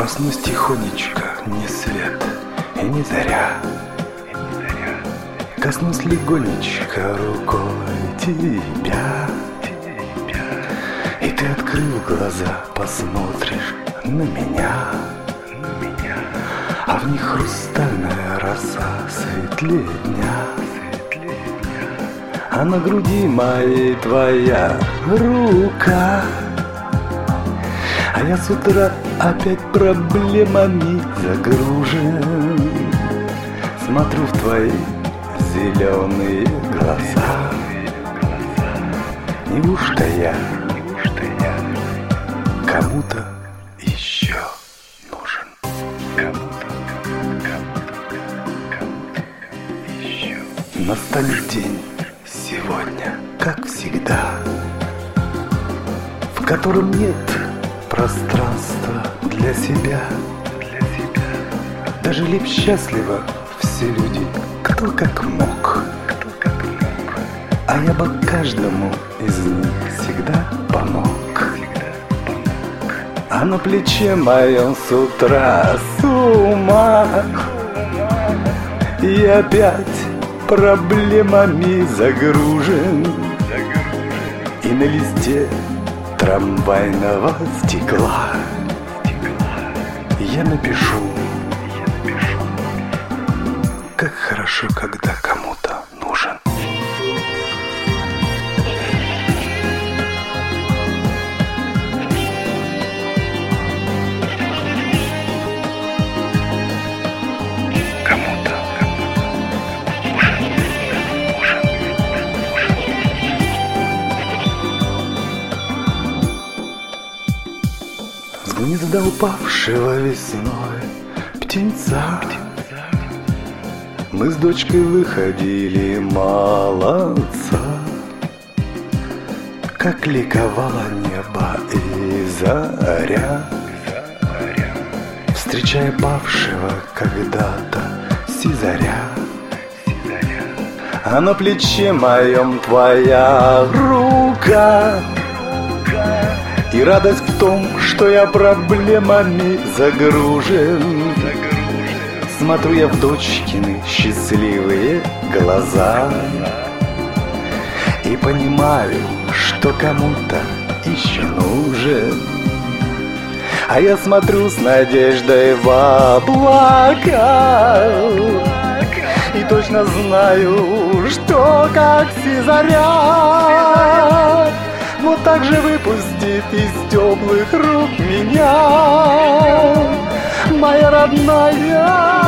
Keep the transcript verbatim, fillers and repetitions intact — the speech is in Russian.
Проснусь тихонечко, ни свет и ни заря. Коснусь легонечко рукой тебя, и ты, открыв глаза, посмотришь на меня, а в них хрустальная роса светлее дня, а на груди моей твоя рука. А я с утра опять проблемами загружен, смотрю в твои зеленые глаза. Неужто я кому-то еще нужен? Кому-то, кому-то, кому-то еще. Настанет день сегодня, как всегда, в котором нет пространства для себя. Даже ли счастливо все люди, кто как мог, а я бы каждому из них всегда помог. А на плече моем с утра сумма, и опять проблемами загружен, и на листе трамвайного стекла я напишу: как хорошо, когда кому-то нужен. Кому-то нужен, нужен, нужен. С гнезда упавшего весной птенца мы с дочкой выходили молодца. Как ликовало небо и заря, встречая павшего когда-то сизаря. А на плече моем твоя рука, и радость в том, что я проблемами загружен. Смотрю я в дочкины счастливые глаза и понимаю, что кому-то еще нужен. А я смотрю с надеждой в облака и точно знаю, что как сизаря вот так же выпустит из теплых рук меня моя родная